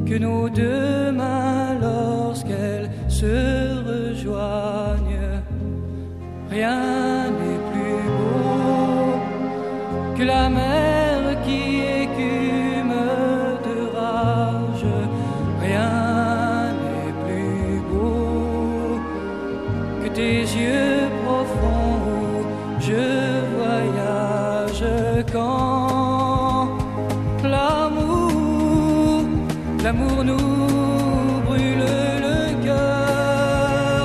que nos deux mains lorsqu'elles se rejoignent. Rien n'est plus beau que la mer qui écume de rage. Rien n'est plus beau que tes yeux profonds où je voyage. Quand l'amour nous brûle le cœur,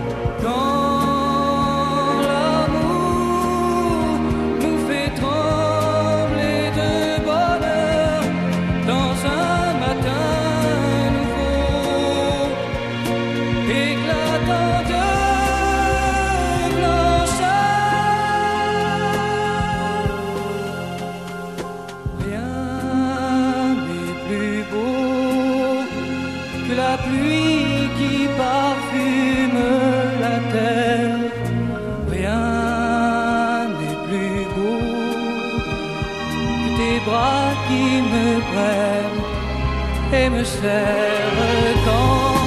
quand l'amour nous fait trembler de bonheur dans un matin nouveau, éclatant de blancheur. Rien n'est plus beau que la pluie qui parfume la terre. Rien n'est plus beau que tes bras qui me prennent et me serrent quand